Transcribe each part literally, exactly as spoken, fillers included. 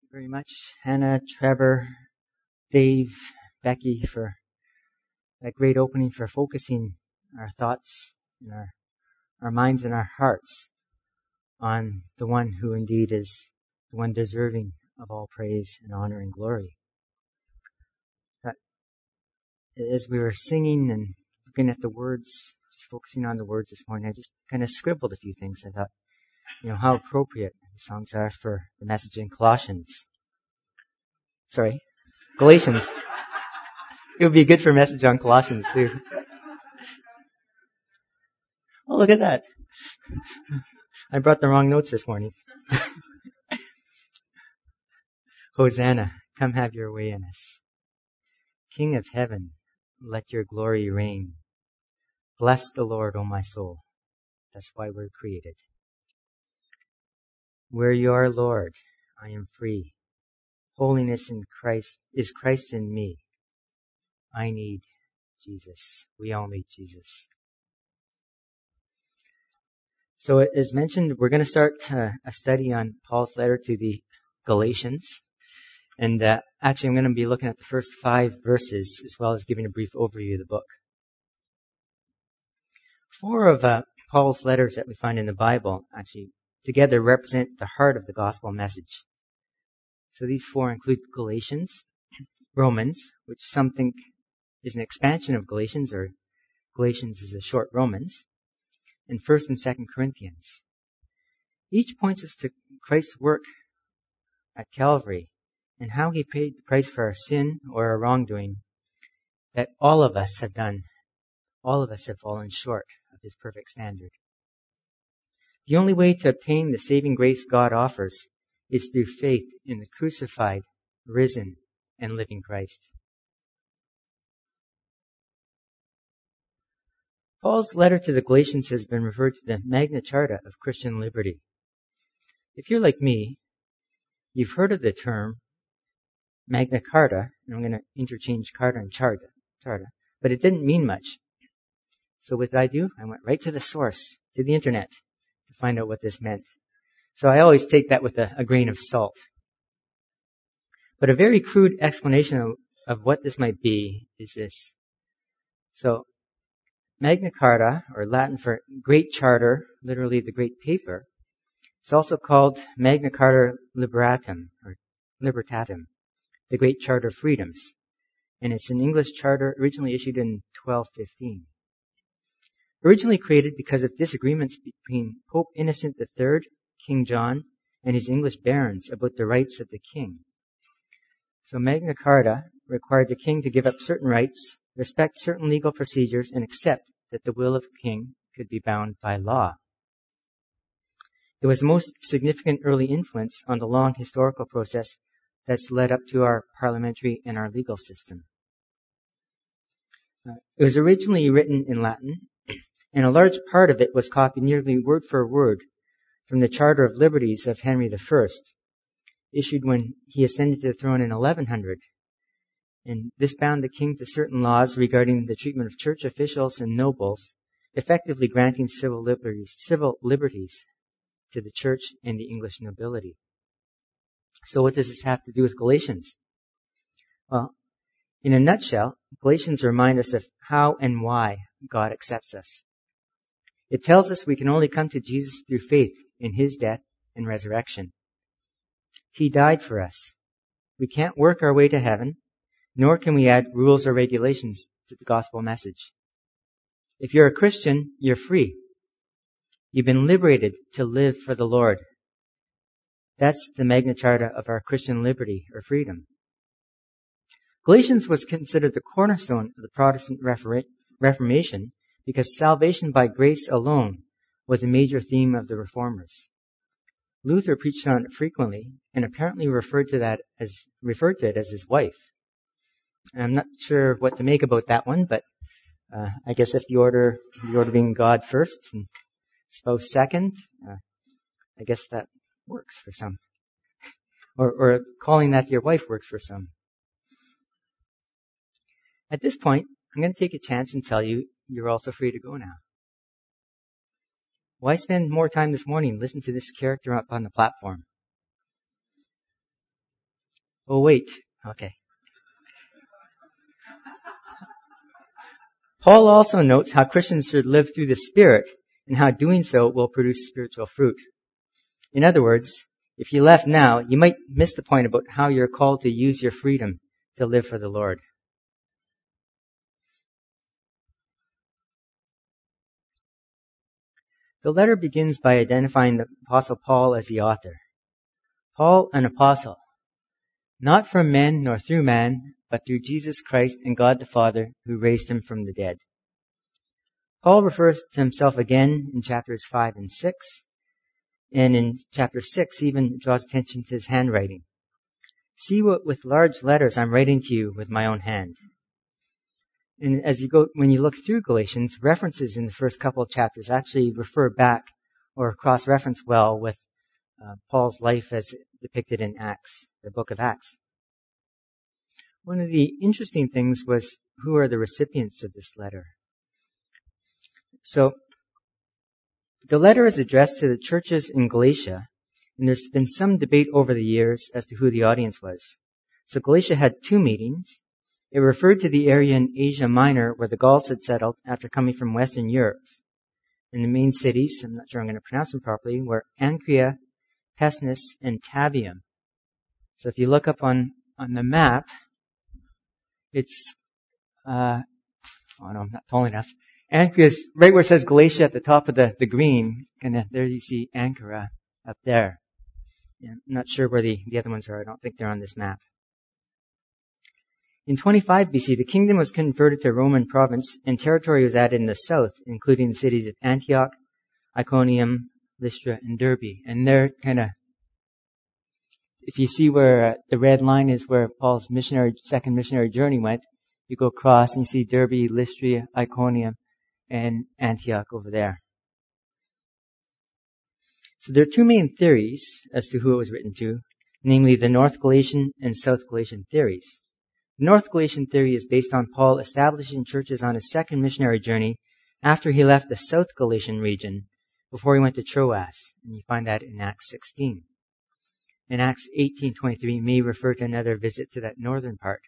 very much, Hannah, Trevor, Dave, Becky, for that great opening for focusing our thoughts and our, our minds and our hearts on the one who indeed is the one deserving of all praise and honor and glory. But as we were singing and looking at the words, just focusing on the words this morning, I just kind of scribbled a few things. I thought, you know, how appropriate the songs are for the message in Colossians. Sorry, Galatians. It would be good for a message on Colossians too. Oh, look at that. I brought the wrong notes this morning. Hosanna, come have your way in us. King of heaven, let your glory reign. Bless the Lord, O my soul. That's why we're created. Where you are, Lord, I am free. Holiness in Christ is Christ in me. I need Jesus. We all need Jesus. So as mentioned, we're going to start uh, a study on Paul's letter to the Galatians. And uh, actually, I'm going to be looking at the first five verses as well as giving a brief overview of the book. Four of uh, Paul's letters that we find in the Bible actually together represent the heart of the gospel message. So these four include Galatians, Romans, which some think is an expansion of Galatians, or Galatians is a short Romans, and First and Second Corinthians. Each points us to Christ's work at Calvary and how he paid the price for our sin or our wrongdoing that all of us have done. All of us have fallen short of his perfect standard. The only way to obtain the saving grace God offers is through faith in the crucified, risen, and living Christ. Paul's letter to the Galatians has been referred to the Magna Charta of Christian liberty. If you're like me, you've heard of the term Magna Carta, and I'm going to interchange Carta and Charta, Charta, but it didn't mean much. So what did I do? I went right to the source, to the internet, to find out what this meant. So I always take that with a, a grain of salt. But a very crude explanation of, of what this might be is this. So Magna Carta, or Latin for Great Charter, literally the Great Paper, it's also called Magna Carta Liberatum, or Libertatum, the Great Charter of Freedoms. And it's an English charter originally issued in twelve fifteen. Originally created because of disagreements between Pope Innocent the Third, King John, and his English barons about the rights of the king. So Magna Carta required the king to give up certain rights, respect certain legal procedures, and accept that the will of the king could be bound by law. It was the most significant early influence on the long historical process that's led up to our parliamentary and our legal system. Uh, it was originally written in Latin, and a large part of it was copied nearly word for word from the Charter of Liberties of Henry the First, issued when he ascended to the throne in eleven hundred. And this bound the king to certain laws regarding the treatment of church officials and nobles, effectively granting civil liberties, civil liberties to the church and the English nobility. So what does this have to do with Galatians? Well, in a nutshell, Galatians remind us of how and why God accepts us. It tells us we can only come to Jesus through faith in his death and resurrection. He died for us. We can't work our way to heaven, nor can we add rules or regulations to the gospel message. If you're a Christian, you're free. You've been liberated to live for the Lord. That's the Magna Charta of our Christian liberty or freedom. Galatians was considered the cornerstone of the Protestant Reformation because salvation by grace alone was a major theme of the Reformers. Luther preached on it frequently and apparently referred to that as referred to it as his wife. I'm not sure what to make about that one, but uh, I guess if the order the order being God first and spouse second, uh, I guess that works for some. Or, or calling that your wife works for some. At this point, I'm going to take a chance and tell you you're also free to go now. Why spend more time this morning listening to this character up on the platform? Oh, wait. Okay. Paul also notes how Christians should live through the Spirit and how doing so will produce spiritual fruit. In other words, if you left now, you might miss the point about how you're called to use your freedom to live for the Lord. The letter begins by identifying the Apostle Paul as the author. Paul, an apostle, not from men nor through man, but through Jesus Christ and God the Father, who raised him from the dead. Paul refers to himself again in chapters five and six, and in chapter six he even draws attention to his handwriting. See what with large letters I'm writing to you with my own hand. And as you go, when you look through Galatians, references in the first couple of chapters actually refer back or cross-reference well with uh, Paul's life as depicted in Acts, the book of Acts. One of the interesting things was who are the recipients of this letter. So, the letter is addressed to the churches in Galatia, and there's been some debate over the years as to who the audience was. So Galatia had two meetings. It referred to the area in Asia Minor where the Gauls had settled after coming from Western Europe. And the main cities, I'm not sure I'm going to pronounce them properly, were Ancyra, Pesnus, and Tavium. So if you look up on, on the map, it's, uh, oh no, I'm not tall enough. Ancyra is right where it says Galatia at the top of the, the green, and there you see Ancyra up there. Yeah, I'm not sure where the, the other ones are. I don't think they're on this map. In twenty-five B C, the kingdom was converted to a Roman province, and territory was added in the south, including the cities of Antioch, Iconium, Lystra, and Derbe. And they're kind of, if you see where uh, the red line is where Paul's missionary, second missionary journey went, you go across and you see Derbe, Lystra, Iconium, and Antioch over there. So there are two main theories as to who it was written to, namely the North Galatian and South Galatian theories. The North Galatian theory is based on Paul establishing churches on his second missionary journey after he left the South Galatian region before he went to Troas, and you find that in Acts sixteen. In Acts eighteen twenty-three may refer to another visit to that northern part.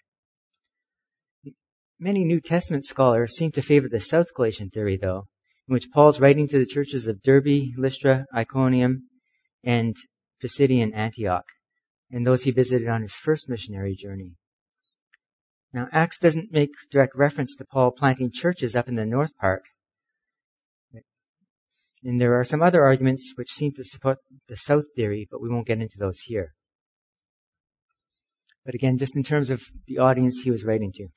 Many New Testament scholars seem to favor the South Galatian theory, though, in which Paul's writing to the churches of Derbe, Lystra, Iconium, and Pisidian Antioch, and those he visited on his first missionary journey. Now, Acts doesn't make direct reference to Paul planting churches up in the north part. And there are some other arguments which seem to support the south theory, but we won't get into those here. But again, just in terms of the audience he was writing to.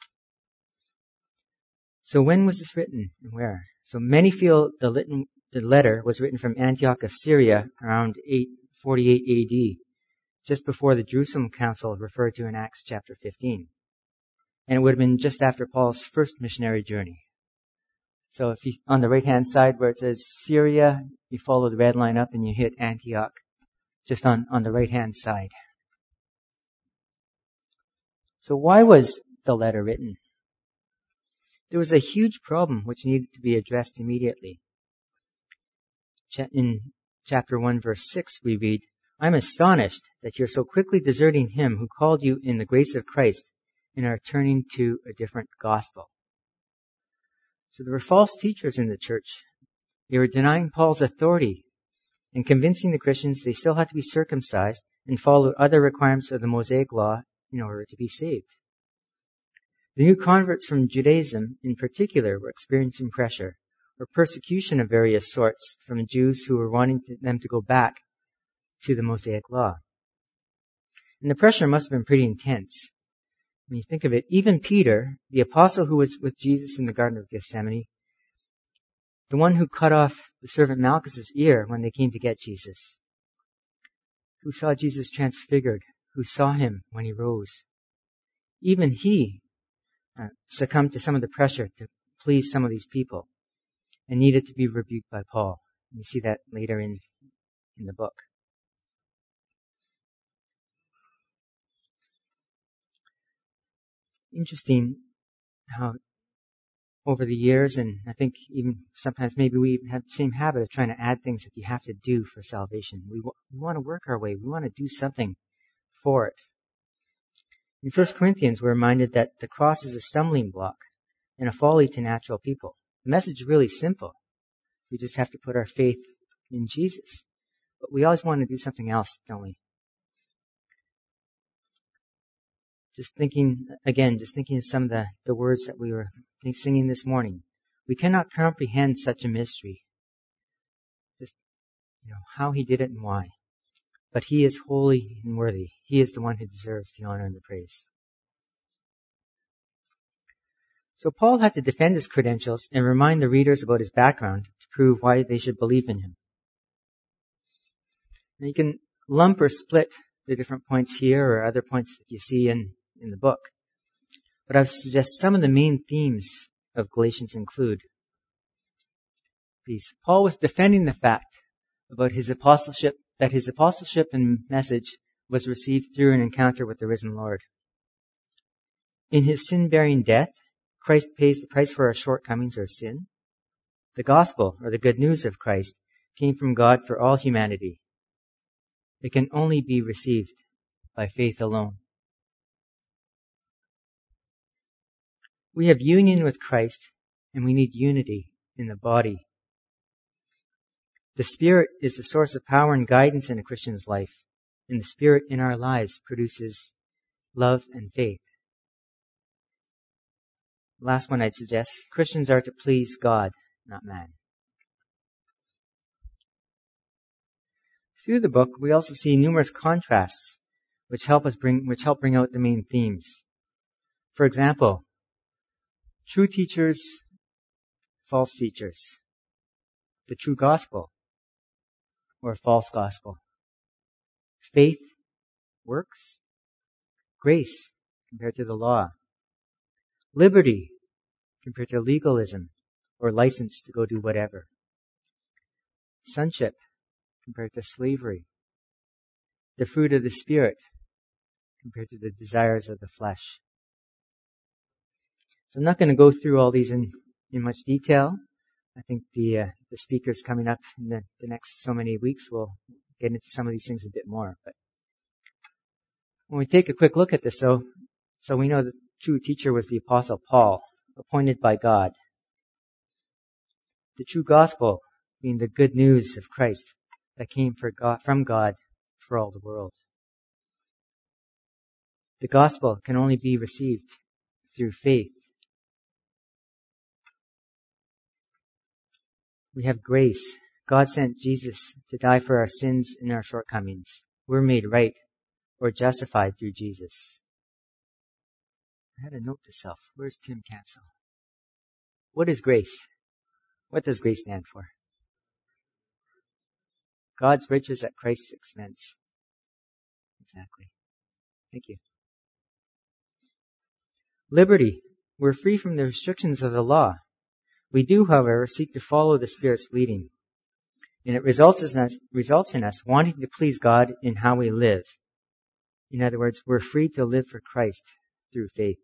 So when was this written and where? So many feel the, lit- the letter was written from Antioch of Syria around eight forty-eight A D, just before the Jerusalem Council referred to in Acts chapter fifteen. And it would have been just after Paul's first missionary journey. So if you, on the right-hand side where it says Syria, you follow the red line up and you hit Antioch, just on, on the right-hand side. So why was the letter written? There was a huge problem which needed to be addressed immediately. In chapter one, verse six, we read, "I'm astonished that you're so quickly deserting him who called you in the grace of Christ and are turning to a different gospel." So there were false teachers in the church. They were denying Paul's authority and convincing the Christians they still had to be circumcised and follow other requirements of the Mosaic law in order to be saved. The new converts from Judaism in particular were experiencing pressure or persecution of various sorts from Jews who were wanting to, them to go back to the Mosaic law. And the pressure must have been pretty intense. When you think of it, even Peter, the apostle who was with Jesus in the Garden of Gethsemane, the one who cut off the servant Malchus's ear when they came to get Jesus, who saw Jesus transfigured, who saw him when he rose, even he uh, succumbed to some of the pressure to please some of these people and needed to be rebuked by Paul. You see that later in, in the book. Interesting how over the years, and I think even sometimes maybe we even have the same habit of trying to add things that you have to do for salvation. We, w- we want to work our way. We want to do something for it. In First Corinthians, we're reminded that the cross is a stumbling block and a folly to natural people. The message is really simple. We just have to put our faith in Jesus. But we always want to do something else, don't we? Just thinking, again, just thinking of some of the, the words that we were singing this morning. We cannot comprehend such a mystery. Just, you know, how he did it and why. But he is holy and worthy. He is the one who deserves the honor and the praise. So Paul had to defend his credentials and remind the readers about his background to prove why they should believe in him. Now you can lump or split the different points here or other points that you see in, in the book. But I would suggest some of the main themes of Galatians include these. Paul was defending the fact about his apostleship, that his apostleship and message was received through an encounter with the risen Lord. In his sin-bearing death, Christ pays the price for our shortcomings or sin. The gospel, or the good news of Christ, came from God for all humanity. It can only be received by faith alone. We have union with Christ, and we need unity in the body. The Spirit is the source of power and guidance in a Christian's life, and the Spirit in our lives produces love and faith. Last one I'd suggest, Christians are to please God, not man. Through the book, we also see numerous contrasts which help us bring, which help bring out the main themes. For example, true teachers, false teachers, the true gospel, or false gospel, faith, works, grace compared to the law, liberty compared to legalism or license to go do whatever, sonship compared to slavery, the fruit of the Spirit compared to the desires of the flesh. So I'm not going to go through all these in, in much detail. I think the uh, the speakers coming up in the, the next so many weeks will get into some of these things a bit more. But when we take a quick look at this, so so we know the true teacher was the Apostle Paul, appointed by God. The true gospel being the good news of Christ that came for God, from God for all the world. The gospel can only be received through faith. We have grace. God sent Jesus to die for our sins and our shortcomings. We're made right or justified through Jesus. I had a note to self. Where's Tim Capsule? What is grace? What does grace stand for? God's riches at Christ's expense. Exactly. Thank you. Liberty. We're free from the restrictions of the law. We do, however, seek to follow the Spirit's leading. And it results in us, results in us wanting to please God in how we live. In other words, we're free to live for Christ through faith.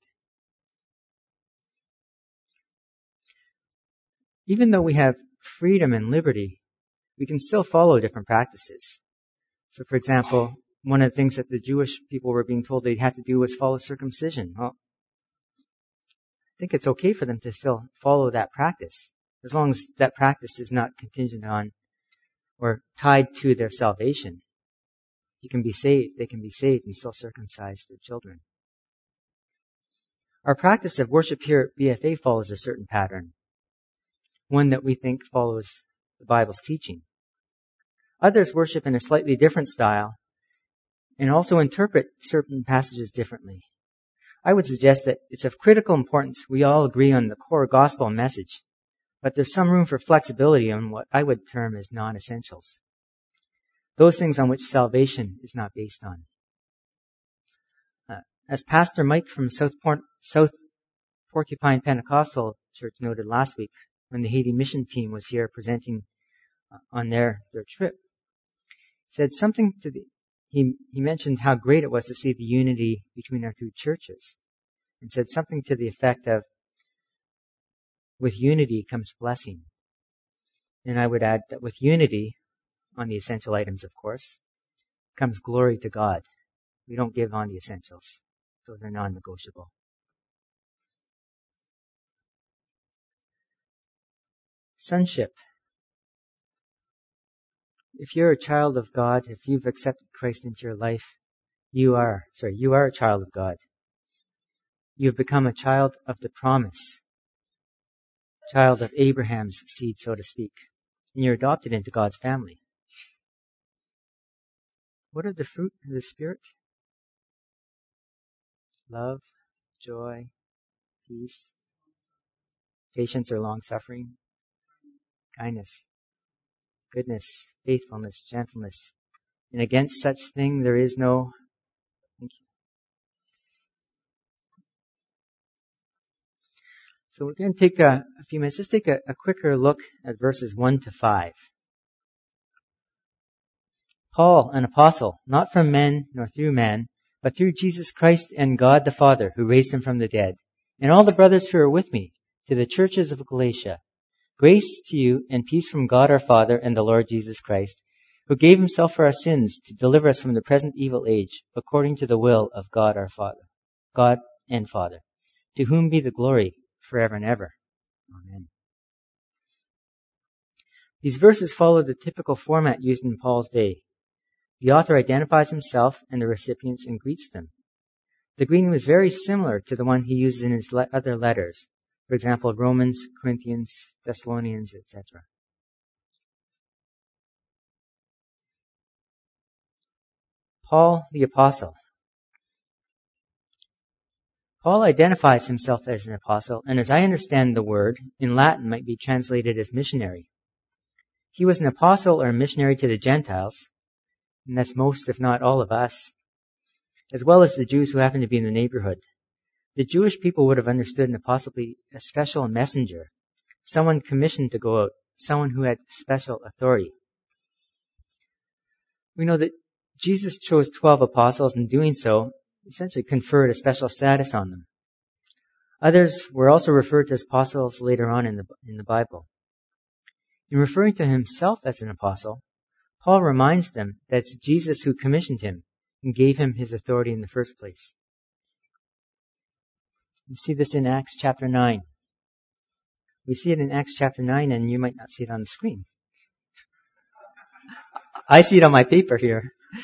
Even though we have freedom and liberty, we can still follow different practices. So, for example, one of the things that the Jewish people were being told they'd have to do was follow circumcision. Well, I think it's okay for them to still follow that practice, as long as that practice is not contingent on or tied to their salvation. You can be saved, they can be saved and still circumcise their children. Our practice of worship here at B F A follows a certain pattern, one that we think follows the Bible's teaching. Others worship in a slightly different style and also interpret certain passages differently. I would suggest that it's of critical importance we all agree on the core gospel message, but there's some room for flexibility on what I would term as non-essentials. Those things on which salvation is not based on. Uh, as Pastor Mike from South, Port- South Porcupine Pentecostal Church noted last week when the Haiti mission team was here presenting uh, on their, their trip, said something to the He, he mentioned how great it was to see the unity between our two churches and said something to the effect of, with unity comes blessing. And I would add that with unity, on the essential items of course, comes glory to God. We don't give on the essentials. Those are non-negotiable. Sonship. If you're a child of God, if you've accepted Christ into your life, you are, sorry, you are a child of God. You've become a child of the promise, child of Abraham's seed, so to speak, and you're adopted into God's family. What are the fruit of the Spirit? Love, joy, peace, patience or long-suffering, kindness, goodness, faithfulness, gentleness. And against such thing there is no... Thank you. So we're going to take a, a few minutes. Just take a, a quicker look at verses one to five. Paul, an apostle, not from men nor through man, but through Jesus Christ and God the Father, who raised him from the dead, and all the brothers who are with me, to the churches of Galatia. Grace to you and peace from God our Father and the Lord Jesus Christ, who gave himself for our sins to deliver us from the present evil age, according to the will of God our Father, God and Father, to whom be the glory forever and ever. Amen. These verses follow the typical format used in Paul's day. The author identifies himself and the recipients and greets them. The greeting was very similar to the one he uses in his le- other letters. For example, Romans, Corinthians, Thessalonians, et cetera. Paul the Apostle. Paul identifies himself as an apostle, and as I understand the word, in Latin might be translated as missionary. He was an apostle or a missionary to the Gentiles, and that's most, if not all of us, as well as the Jews who happen to be in the neighborhood. The Jewish people would have understood an apostle to be a special messenger, someone commissioned to go out, someone who had special authority. We know that Jesus chose twelve apostles, and doing so, essentially conferred a special status on them. Others were also referred to as apostles later on in the, in the Bible. In referring to himself as an apostle, Paul reminds them that it's Jesus who commissioned him and gave him his authority in the first place. We see this in Acts chapter nine. We see it in Acts chapter nine, and you might not see it on the screen. I see it on my paper here.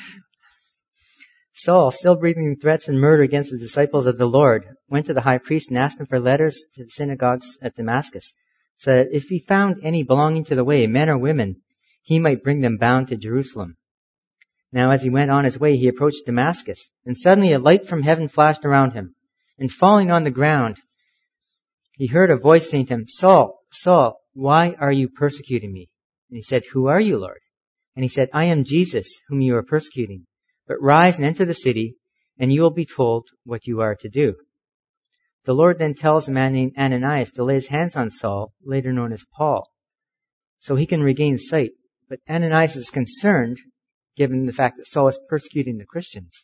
Saul, still breathing threats and murder against the disciples of the Lord, went to the high priest and asked him for letters to the synagogues at Damascus, so that if he found any belonging to the way, men or women, he might bring them bound to Jerusalem. Now as he went on his way, he approached Damascus, and suddenly a light from heaven flashed around him, and falling on the ground, he heard a voice saying to him, Saul, Saul, why are you persecuting me? And he said, Who are you, Lord? And he said, I am Jesus, whom you are persecuting. But rise and enter the city, and you will be told what you are to do. The Lord then tells a man named Ananias to lay his hands on Saul, later known as Paul, so he can regain sight. But Ananias is concerned, given the fact that Saul is persecuting the Christians.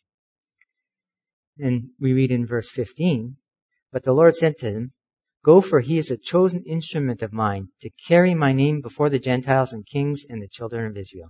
And we read in verse fifteen, But the Lord said to him, Go, for he is a chosen instrument of mine, to carry my name before the Gentiles and kings and the children of Israel.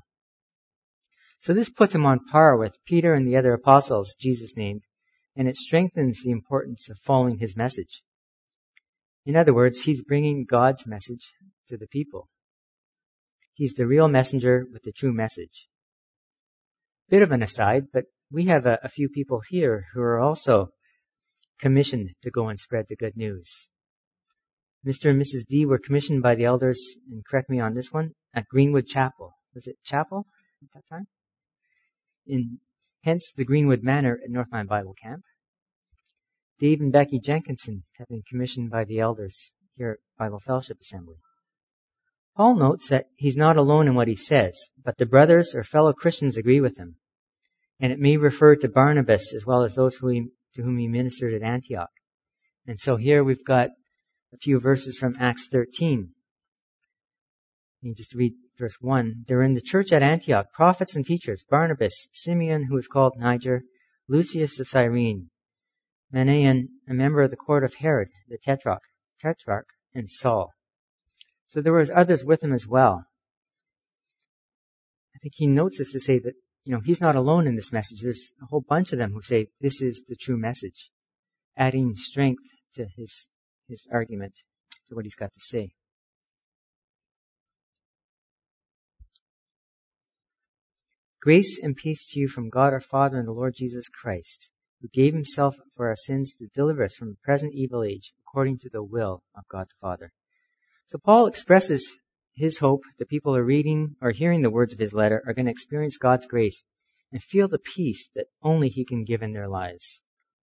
So this puts him on par with Peter and the other apostles Jesus named, and it strengthens the importance of following his message. In other words, he's bringing God's message to the people. He's the real messenger with the true message. Bit of an aside, but we have a, a few people here who are also commissioned to go and spread the good news. Mister and Missus D were commissioned by the elders, and correct me on this one, at Greenwood Chapel. Was it Chapel at that time? In, hence the Greenwood Manor at Northland Bible Camp. Dave and Becky Jenkinson have been commissioned by the elders here at Bible Fellowship Assembly. Paul notes that he's not alone in what he says, but the brothers or fellow Christians agree with him. And it may refer to Barnabas as well as those who he, to whom he ministered at Antioch. And so here we've got a few verses from Acts thirteen. You just read verse one. There were in the church at Antioch prophets and teachers, Barnabas, Simeon, who was called Niger, Lucius of Cyrene, Manaen, a member of the court of Herod, the Tetrarch, Tetrarch, and Saul. So there was others with him as well. I think he notes this to say that, you know, he's not alone in this message. There's a whole bunch of them who say this is the true message. adding strength to his, his argument, to what he's got to say. Grace and peace to you from God our Father and the Lord Jesus Christ, who gave himself for our sins to deliver us from the present evil age, according to the will of God the Father. So Paul expresses his hope that people are reading or hearing the words of his letter are going to experience God's grace and feel the peace that only he can give in their lives.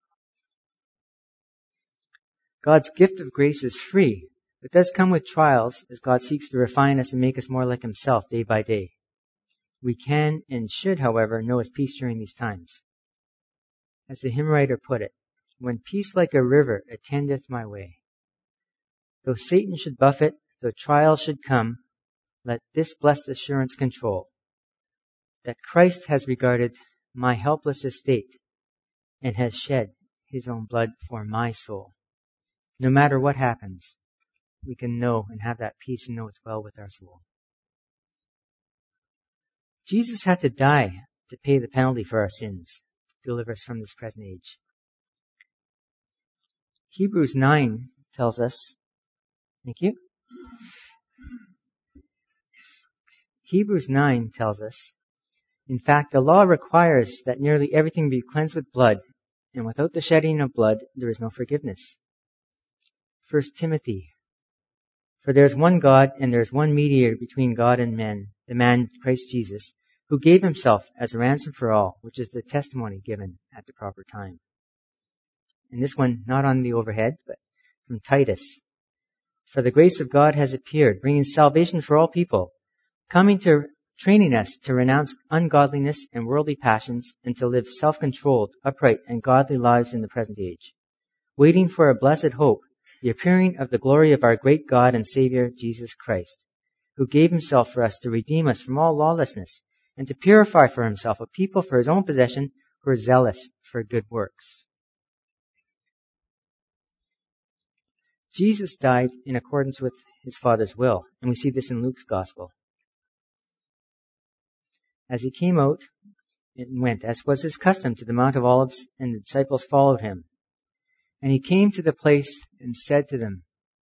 God's gift of grace is free, but does come with trials as God seeks to refine us and make us more like himself day by day. We can and should, however, know his peace during these times. As the hymn writer put it, when peace like a river attendeth my way. Though Satan should buffet, though trials should come, let this blessed assurance control, that Christ has regarded my helpless estate and has shed his own blood for my soul. No matter what happens, we can know and have that peace and know it's well with our soul. Jesus had to die to pay the penalty for our sins, to deliver us from this present age. Hebrews nine tells us, thank you. Hebrews nine tells us, in fact, the law requires that nearly everything be cleansed with blood, and without the shedding of blood, there is no forgiveness. First Timothy, for there is one God, and there is one mediator between God and men, the man Christ Jesus, who gave himself as a ransom for all, which is the testimony given at the proper time. And this one, not on the overhead, but from Titus. For the grace of God has appeared, bringing salvation for all people, coming to training us to renounce ungodliness and worldly passions, and to live self-controlled, upright, and godly lives in the present age, waiting for a blessed hope, the appearing of the glory of our great God and Savior, Jesus Christ, who gave himself for us to redeem us from all lawlessness, and to purify for himself a people for his own possession who are zealous for good works. Jesus died in accordance with his Father's will, and we see this in Luke's Gospel. As he came out and went, as was his custom, to the Mount of Olives, and the disciples followed him. And he came to the place and said to them,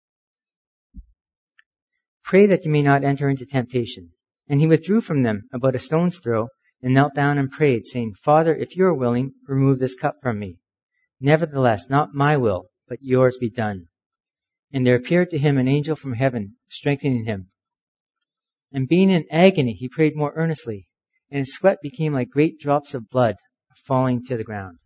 "Pray that you may not enter into temptation." And he withdrew from them about a stone's throw, and knelt down and prayed, saying, "Father, if you are willing, remove this cup from me. Nevertheless, not my will, but yours be done." And there appeared to him an angel from heaven, strengthening him. And being in agony, he prayed more earnestly, and his sweat became like great drops of blood falling to the ground.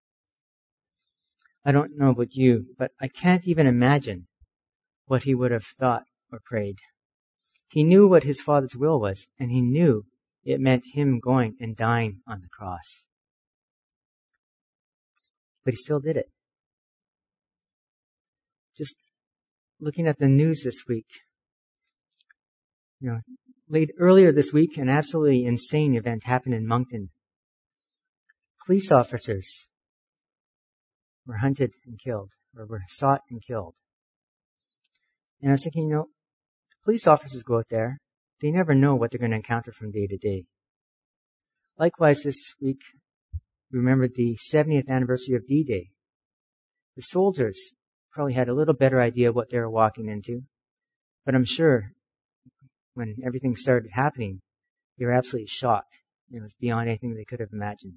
I don't know about you, but I can't even imagine what he would have thought or prayed. He knew what his Father's will was, and he knew it meant him going and dying on the cross. But he still did it. Just looking at the news this week, you know, late earlier this week, an absolutely insane event happened in Moncton. Police officers were hunted and killed, or were sought and killed. And I was thinking, you know, police officers go out there, they never know what they're going to encounter from day to day. Likewise, this week, we remembered the seventieth anniversary of D-Day. The soldiers probably had a little better idea of what they were walking into, but I'm sure when everything started happening, they were absolutely shocked. It was beyond anything they could have imagined.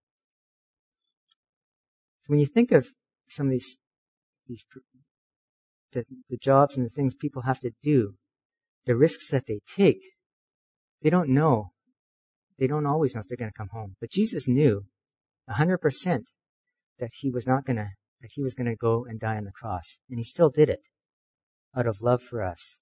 So when you think of some of these, these the, the jobs and the things people have to do, the risks that they take, they don't know. They don't always know if they're going to come home. But Jesus knew one hundred percent that he was not going to, that he was going to go and die on the cross. And he still did it out of love for us.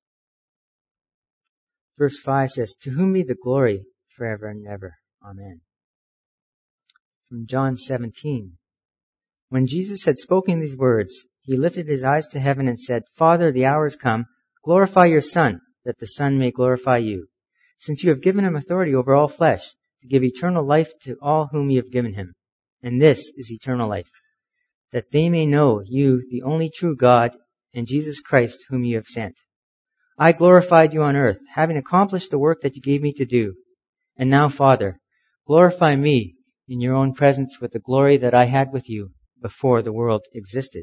Verse five says, "To whom be the glory forever and ever. Amen." From John seventeen. When Jesus had spoken these words, he lifted his eyes to heaven and said, "Father, the hour is come. Glorify your Son, that the Son may glorify you, since you have given him authority over all flesh, to give eternal life to all whom you have given him. And this is eternal life, that they may know you, the only true God, and Jesus Christ, whom you have sent. I glorified you on earth, having accomplished the work that you gave me to do. And now, Father, glorify me in your own presence with the glory that I had with you before the world existed.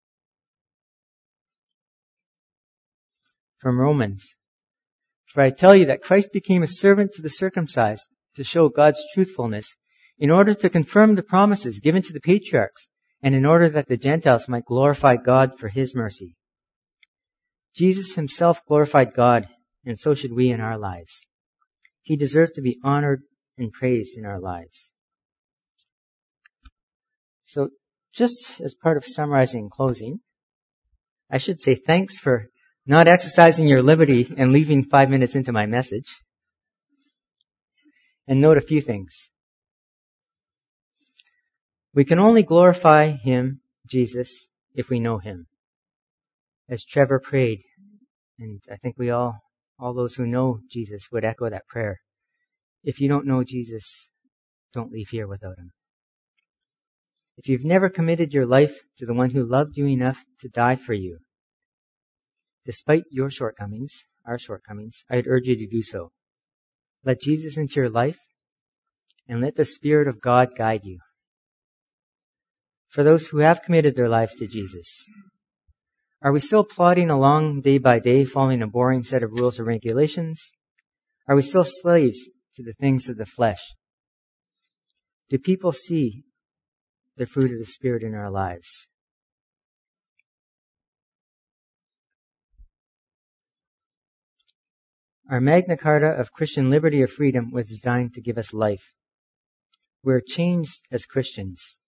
From Romans, for I tell you that Christ became a servant to the circumcised to show God's truthfulness, in order to confirm the promises given to the patriarchs, and in order that the Gentiles might glorify God for his mercy. Jesus himself glorified God, and so should we in our lives. He deserves to be honored and praised in our lives. So, just as part of summarizing and closing, I should say thanks for not exercising your liberty and leaving five minutes into my message. And note a few things. We can only glorify him, Jesus, if we know him. As Trevor prayed, and I think we all, all those who know Jesus would echo that prayer. If you don't know Jesus, don't leave here without him. If you've never committed your life to the one who loved you enough to die for you, despite your shortcomings, our shortcomings, I'd urge you to do so. Let Jesus into your life, and let the Spirit of God guide you. For those who have committed their lives to Jesus, are we still plodding along day by day, following a boring set of rules and regulations? Are we still slaves to the things of the flesh? Do people see the fruit of the Spirit in our lives? Our Magna Carta of Christian liberty or freedom was designed to give us life. We're changed as Christians.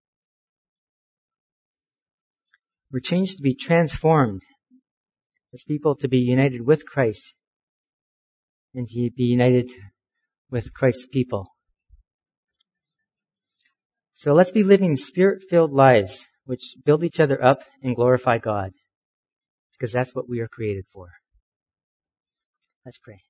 We're changed to be transformed as people, to be united with Christ and to be united with Christ's people. So let's be living Spirit-filled lives which build each other up and glorify God, because that's what we are created for. Let's pray.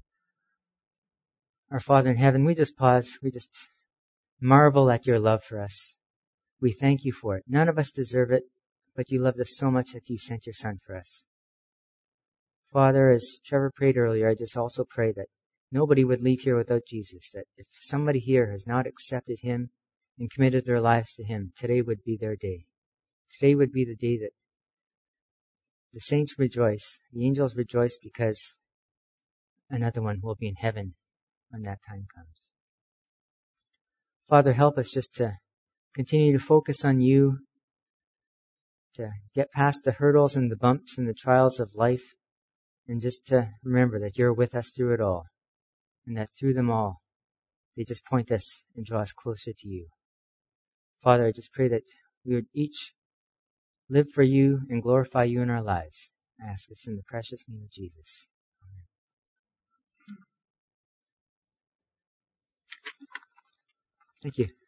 Our Father in heaven, we just pause. We just marvel at your love for us. We thank you for it. None of us deserve it, but you loved us so much that you sent your Son for us. Father, as Trevor prayed earlier, I just also pray that nobody would leave here without Jesus, that if somebody here has not accepted him and committed their lives to him, today would be their day. Today would be the day that the saints rejoice, the angels rejoice, because another one will be in heaven when that time comes. Father, help us just to continue to focus on you, to get past the hurdles and the bumps and the trials of life, and just to remember that you're with us through it all, and that through them all, they just point us and draw us closer to you. Father, I just pray that we would each live for you and glorify you in our lives. I ask this in the precious name of Jesus. Amen. Thank you.